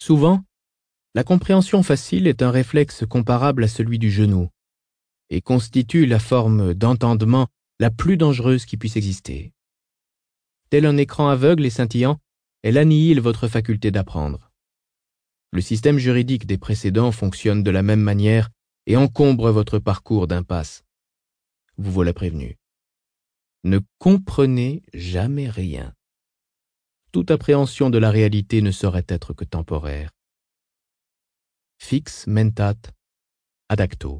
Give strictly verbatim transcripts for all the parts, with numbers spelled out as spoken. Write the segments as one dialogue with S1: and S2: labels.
S1: Souvent, la compréhension facile est un réflexe comparable à celui du genou et constitue la forme d'entendement la plus dangereuse qui puisse exister. Tel un écran aveugle et scintillant, elle annihile votre faculté d'apprendre. Le système juridique des précédents fonctionne de la même manière et encombre votre parcours d'impasse. Vous voilà prévenu. Ne comprenez jamais rien. Toute appréhension de la réalité ne saurait être que temporaire. Fix mentat ad acto.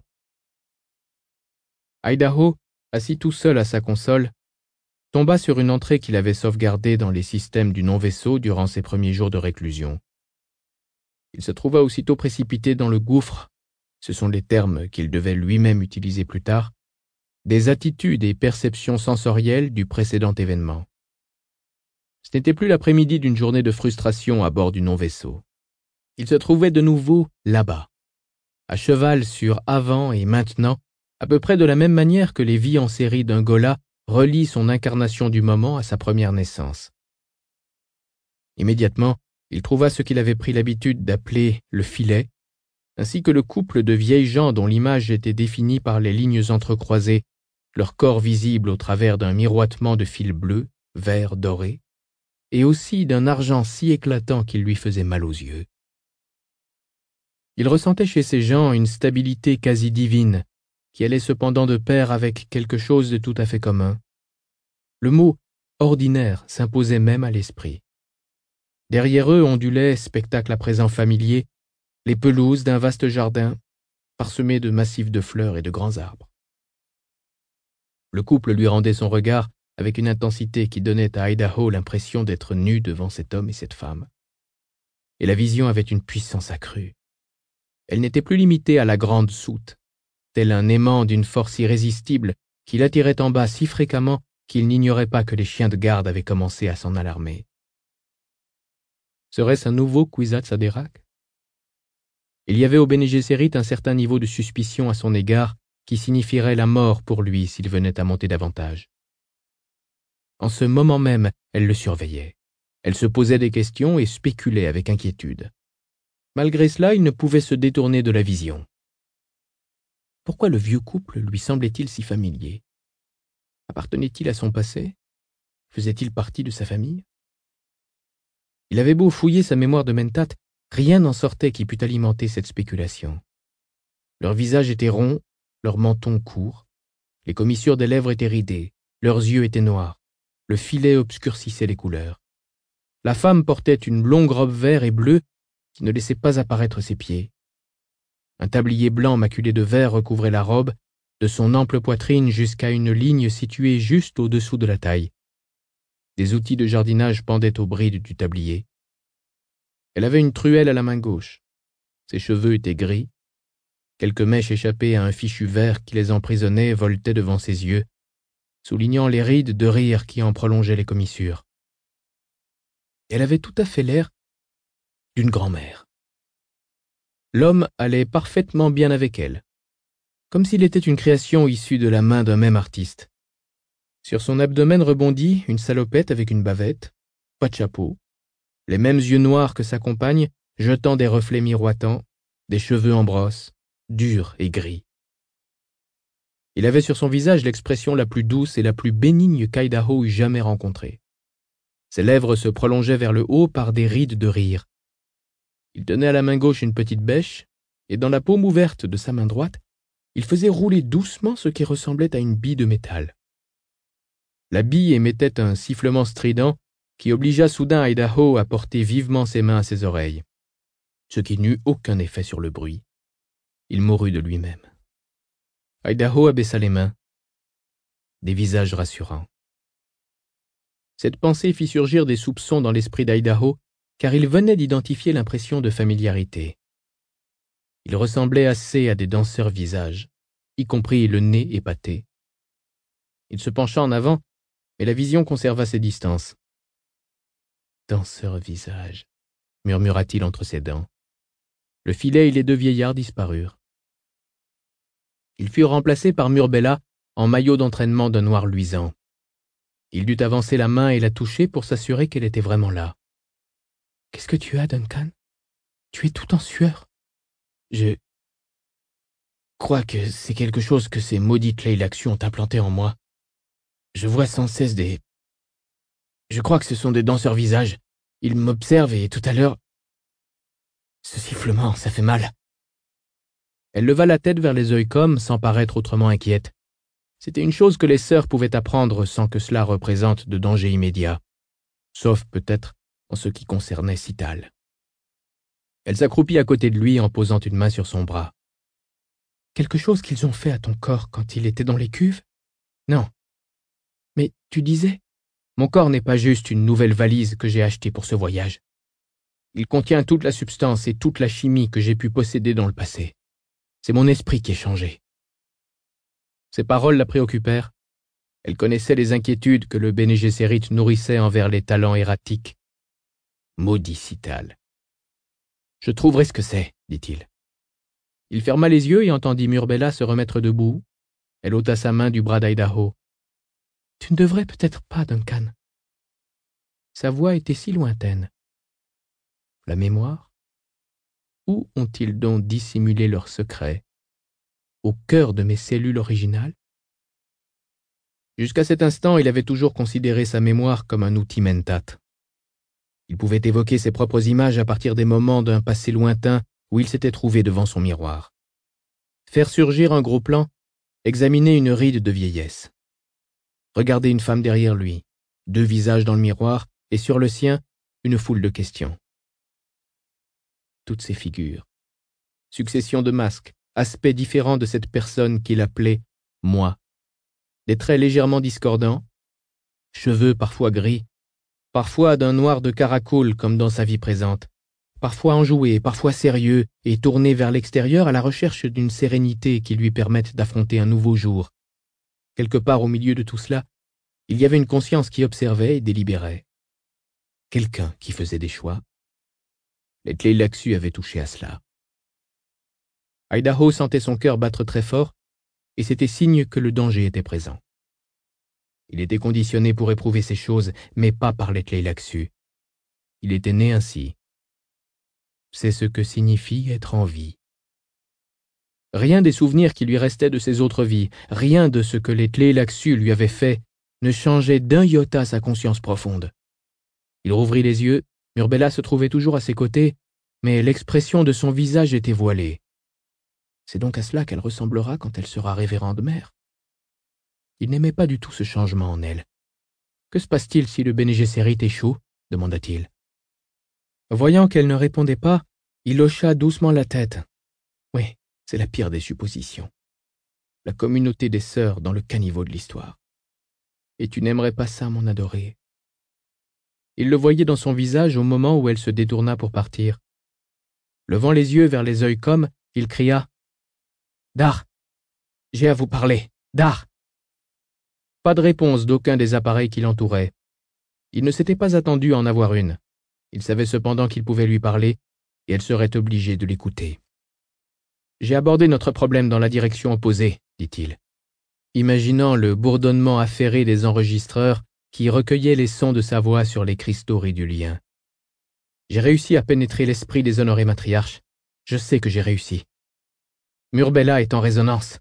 S1: Idaho, assis tout seul à sa console, tomba sur une entrée qu'il avait sauvegardée dans les systèmes du non-vaisseau durant ses premiers jours de réclusion. Il se trouva aussitôt précipité dans le gouffre, ce sont les termes qu'il devait lui-même utiliser plus tard, des attitudes et perceptions sensorielles du précédent événement. Ce n'était plus l'après-midi d'une journée de frustration à bord du non-vaisseau. Il se trouvait de nouveau là-bas, à cheval sur avant et maintenant, à peu près de la même manière que les vies en série d'un Ghola relient son incarnation du moment à sa première naissance. Immédiatement, il trouva ce qu'il avait pris l'habitude d'appeler le filet, ainsi que le couple de vieilles gens dont l'image était définie par les lignes entrecroisées, leur corps visible au travers d'un miroitement de fils bleus, verts, dorés, et aussi d'un argent si éclatant qu'il lui faisait mal aux yeux. Il ressentait chez ces gens une stabilité quasi divine, qui allait cependant de pair avec quelque chose de tout à fait commun. Le mot « ordinaire » s'imposait même à l'esprit. Derrière eux ondulaient, spectacle à présent familier, les pelouses d'un vaste jardin, parsemé de massifs de fleurs et de grands arbres. Le couple lui rendait son regard avec une intensité qui donnait à Idaho l'impression d'être nu devant cet homme et cette femme. Et la vision avait une puissance accrue. Elle n'était plus limitée à la grande soute, tel un aimant d'une force irrésistible qui l'attirait en bas si fréquemment qu'il n'ignorait pas que les chiens de garde avaient commencé à s'en alarmer. Serait-ce un nouveau Kwisatz Haderach? Il y avait au Bene Gesserit un certain niveau de suspicion à son égard qui signifierait la mort pour lui s'il venait à monter davantage. En ce moment même, elle le surveillait. Elle se posait des questions et spéculait avec inquiétude. Malgré cela, il ne pouvait se détourner de la vision. Pourquoi le vieux couple lui semblait-il si familier? Appartenait-il à son passé? Faisait-il partie de sa famille? Il avait beau fouiller sa mémoire de mentat, rien n'en sortait qui pût alimenter cette spéculation. Leurs visages étaient ronds, leurs mentons courts, les commissures des lèvres étaient ridées, leurs yeux étaient noirs, le filet obscurcissait les couleurs. La femme portait une longue robe vert et bleue qui ne laissait pas apparaître ses pieds. Un tablier blanc maculé de vert recouvrait la robe, de son ample poitrine jusqu'à une ligne située juste au-dessous de la taille. Des outils de jardinage pendaient aux brides du tablier. Elle avait une truelle à la main gauche. Ses cheveux étaient gris. Quelques mèches échappées à un fichu vert qui les emprisonnait voletaient devant ses yeux, soulignant les rides de rire qui en prolongeaient les commissures. Elle avait tout à fait l'air d'une grand-mère. L'homme allait parfaitement bien avec elle, comme s'il était une création issue de la main d'un même artiste. Sur son abdomen rebondit une salopette avec une bavette, pas de chapeau, les mêmes yeux noirs que sa compagne, jetant des reflets miroitants, des cheveux en brosse, durs et gris. Il avait sur son visage l'expression la plus douce et la plus bénigne qu'Idaho eût jamais rencontrée. Ses lèvres se prolongeaient vers le haut par des rides de rire. Il tenait à la main gauche une petite bêche, et dans la paume ouverte de sa main droite, il faisait rouler doucement ce qui ressemblait à une bille de métal. La bille émettait un sifflement strident qui obligea soudain Idaho à porter vivement ses mains à ses oreilles, ce qui n'eut aucun effet sur le bruit. Il mourut de lui-même. Idaho abaissa les mains. Des visages rassurants. Cette pensée fit surgir des soupçons dans l'esprit d'Idaho, car il venait d'identifier l'impression de familiarité. Ils ressemblaient assez à des danseurs visages, y compris le nez épaté. Il se pencha en avant, mais la vision conserva ses distances. « Danseur visage », murmura-t-il entre ses dents. Le filet et les deux vieillards disparurent. Ils furent remplacés par Murbella en maillot d'entraînement d'un noir luisant. Il dut avancer la main et la toucher pour s'assurer qu'elle était vraiment là. « Qu'est-ce que tu as, Duncan » Tu es tout en sueur. Je crois que c'est quelque chose que ces maudites Tleilaxu ont implanté en moi. Je vois sans cesse des... Je crois que ce sont des danseurs visages. Ils m'observent et tout à l'heure... Ce sifflement, ça fait mal. Elle leva la tête vers les Oïkoms sans paraître autrement inquiète. C'était une chose que les sœurs pouvaient apprendre sans que cela représente de danger immédiat, sauf peut-être en ce qui concernait Cital. Elle s'accroupit à côté de lui en posant une main sur son bras. « Quelque chose qu'ils ont fait à ton corps quand il était dans les cuves ? Non. Mais tu disais, mon corps n'est pas juste une nouvelle valise que j'ai achetée pour ce voyage. Il contient toute la substance et toute la chimie que j'ai pu posséder dans le passé. C'est mon esprit qui est changé. » Ces paroles la préoccupèrent. Elle connaissait les inquiétudes que le Bene Gesserit nourrissait envers les talents erratiques. Maudit Cital. « Je trouverai ce que c'est, dit-il. Il ferma les yeux et entendit Murbella se remettre debout. Elle ôta sa main du bras d'Idaho. « Tu ne devrais peut-être pas, Duncan. » Sa voix était si lointaine. La mémoire? Où ont-ils donc dissimulé leurs secrets? Au cœur de mes cellules originales? Jusqu'à cet instant, il avait toujours considéré sa mémoire comme un outil mentat. Il pouvait évoquer ses propres images à partir des moments d'un passé lointain où il s'était trouvé devant son miroir. Faire surgir un gros plan, examiner une ride de vieillesse. Regarder une femme derrière lui, deux visages dans le miroir, et sur le sien, une foule de questions. Toutes ces figures, succession de masques, aspects différents de cette personne qu'il appelait « moi », des traits légèrement discordants, cheveux parfois gris, parfois d'un noir de caracol comme dans sa vie présente, parfois enjoué, parfois sérieux et tourné vers l'extérieur à la recherche d'une sérénité qui lui permette d'affronter un nouveau jour. Quelque part au milieu de tout cela, il y avait une conscience qui observait et délibérait. Quelqu'un qui faisait des choix. Les Tleilaxu avaient touché à cela. Idaho sentait son cœur battre très fort, et c'était signe que le danger était présent. Il était conditionné pour éprouver ces choses, mais pas par les Tleilaxu. Il était né ainsi. C'est ce que signifie être en vie. Rien des souvenirs qui lui restaient de ses autres vies, rien de ce que les Tleilaxu lui avaient fait, ne changeait d'un iota sa conscience profonde. Il rouvrit les yeux, Murbella se trouvait toujours à ses côtés, mais l'expression de son visage était voilée. C'est donc à cela qu'elle ressemblera quand elle sera révérende mère. Il n'aimait pas du tout ce changement en elle. Que se passe-t-il si le Bene Gesserit échoue? Demanda-t-il. Voyant qu'elle ne répondait pas, il hocha doucement la tête. Oui, c'est la pire des suppositions. La communauté des sœurs dans le caniveau de l'histoire. Et tu n'aimerais pas ça, mon adoré? Il le voyait dans son visage au moment où elle se détourna pour partir. Levant les yeux vers les Oïkoms, il cria « Dar, j'ai à vous parler, Dar !» Pas de réponse d'aucun des appareils qui l'entouraient. Il ne s'était pas attendu à en avoir une. Il savait cependant qu'il pouvait lui parler, et elle serait obligée de l'écouter. « J'ai abordé notre problème dans la direction opposée, » dit-il, imaginant le bourdonnement affairé des enregistreurs qui recueillaient les sons de sa voix sur les cristaux riduliens. J'ai réussi à pénétrer l'esprit des honorés matriarches. Je sais que j'ai réussi. Murbella est en résonance.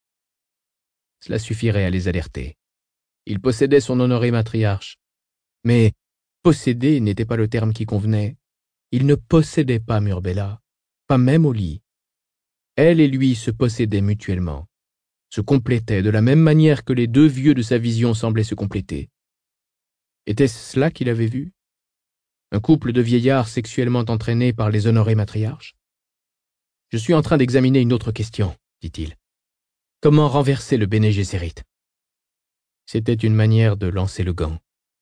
S1: Cela suffirait à les alerter. Il possédait son honoré matriarche. Mais posséder n'était pas le terme qui convenait. Il ne possédait pas Murbella, pas même au lit. Elle et lui se possédaient mutuellement, se complétaient de la même manière que les deux vieux de sa vision semblaient se compléter. Était-ce cela qu'il avait vu? Un couple de vieillards sexuellement entraînés par les honorés matriarches? Je suis en train d'examiner une autre question, dit-il. Comment renverser le Bene Gesserit? C'était une manière de lancer le gant.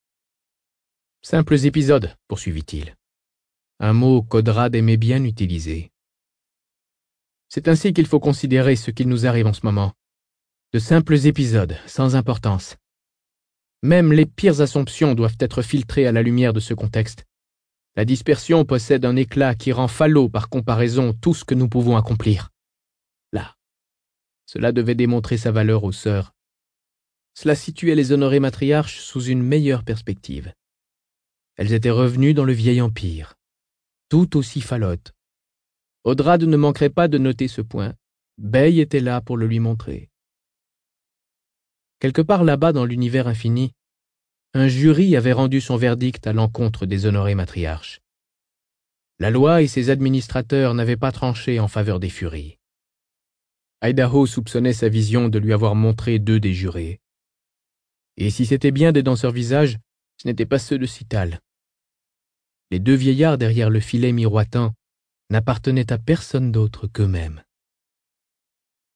S1: Simples épisodes, poursuivit-il. Un mot qu'Odrad aimait bien utiliser. C'est ainsi qu'il faut considérer ce qu'il nous arrive en ce moment. De simples épisodes, sans importance. Même les pires assomptions doivent être filtrées à la lumière de ce contexte. La dispersion possède un éclat qui rend falot par comparaison tout ce que nous pouvons accomplir. Là, cela devait démontrer sa valeur aux sœurs. Cela situait les honorés matriarches sous une meilleure perspective. Elles étaient revenues dans le vieil empire, tout aussi falotes, Odrad ne manquerait pas de noter ce point. Bey était là pour le lui montrer. Quelque part là-bas dans l'univers infini, un jury avait rendu son verdict à l'encontre des honorés matriarches. La loi et ses administrateurs n'avaient pas tranché en faveur des Furies. Idaho soupçonnait sa vision de lui avoir montré deux des jurés. Et si c'était bien des danseurs visages, ce n'étaient pas ceux de Cital. Les deux vieillards derrière le filet miroitant n'appartenaient à personne d'autre qu'eux-mêmes.